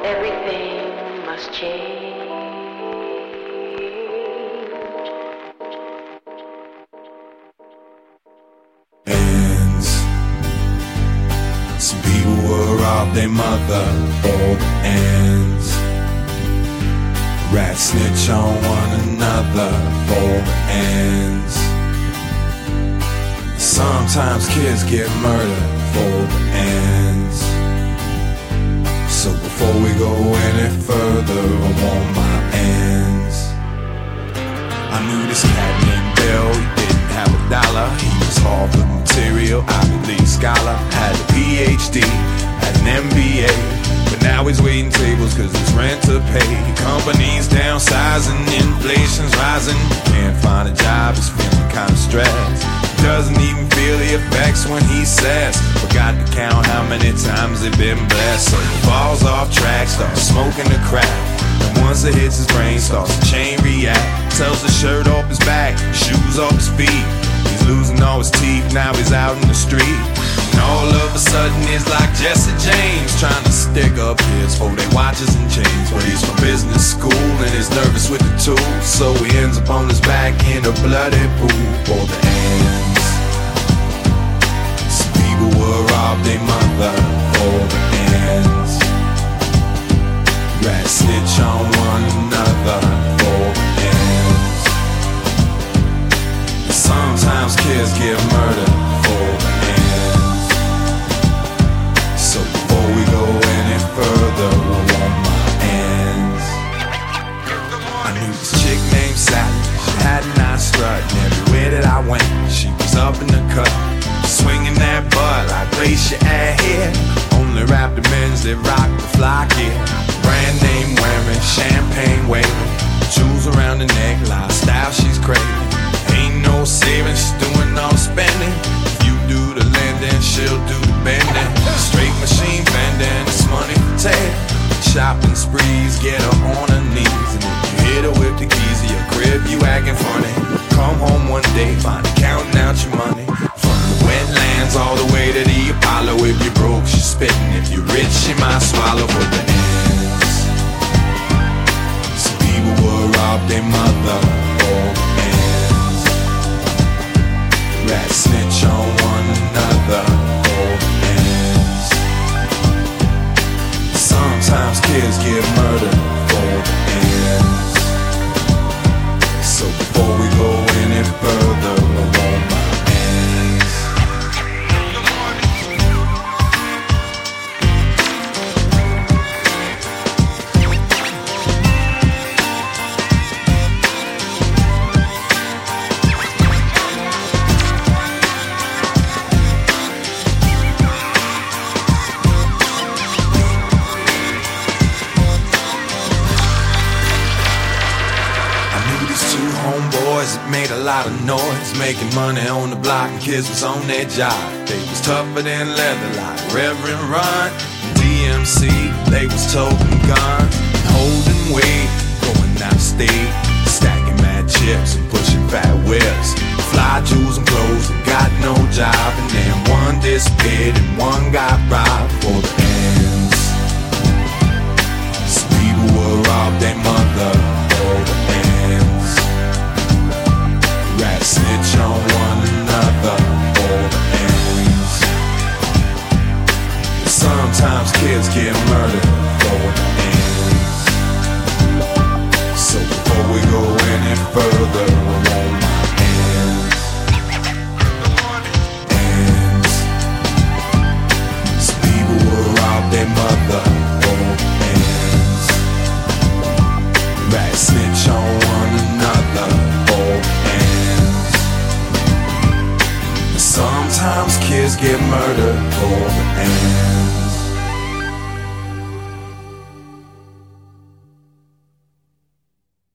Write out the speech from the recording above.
Everything must change. Ends. Some people were robbed their mother for the ends. Rats snitch on one another for the ends. Sometimes kids get murdered for the ends. So before we go any further, I want my ends. I knew this cat named Bill, he didn't have a dollar. He was Harvard material, Ivy League scholar. Had a PhD, had an MBA. But now he's waiting tables cause it's rent to pay. Companies downsizing, inflation's rising. Can't find a job, he's feeling kinda stressed. Doesn't even feel the effects when he says, forgot to count how many times they've been blessed. So he falls off track, starts smoking the crack. And once it hits his brain, starts to chain react. Tells the shirt off his back, shoes off his feet. He's losing all his teeth, now he's out in the street. And all of a sudden it's like Jesse James trying to stick up his for they watches and chains. But he's from business school and he's nervous with the tools. So he ends up on his back in a bloody pool for the ends. Some people were robbed their mother for the ends. Rats snitch on one another for the ends. And sometimes kids get murdered for the ends. So before we go any further, I want my ends. I knew this chick named Sally. She had a nice strut, and everywhere that I went, she was up in the cut, swinging that butt like glacier at here. Only rap the men's that rock the fly gear. Brand name wearing, champagne waving, jewels around the neck, lifestyle she's craving. Ain't no saving, she's doing all the spending. If you do the lending, she'll do the bending. Straight machine bending, it's money for tail. Shopping sprees, get her on her knees. And if you hit her with the keys to your crib, you acting funny. Come home one day, find her counting out your money. From the wetlands all the way to the Apollo. If you're broke, she's spitting. If you're rich, she might swallow for the ends. Some people were robbed their mother for the ends. Rats snitch on one another for the ends. Sometimes kids get murdered for the ends. So before we go any further, I want my ends. Homeboys that made a lot of noise, making money on the block, and kids was on their job. They was tougher than leather, like Reverend Run and DMC. They was toting guns and holding weight, going out of state, stacking mad chips and pushing fat whips. Fly jewels and clothes and got no job, and then one disappeared and one got robbed for the ends. Some people were robbed their mother for the ends. Rats snitch on one another for the ends. Sometimes kids get murdered for the ends. So before we go any further, I want my ends. Ends. Some people will rob their mother for the ends. Rats snitch on one another for the ends. Sometimes kids get murdered for the ends.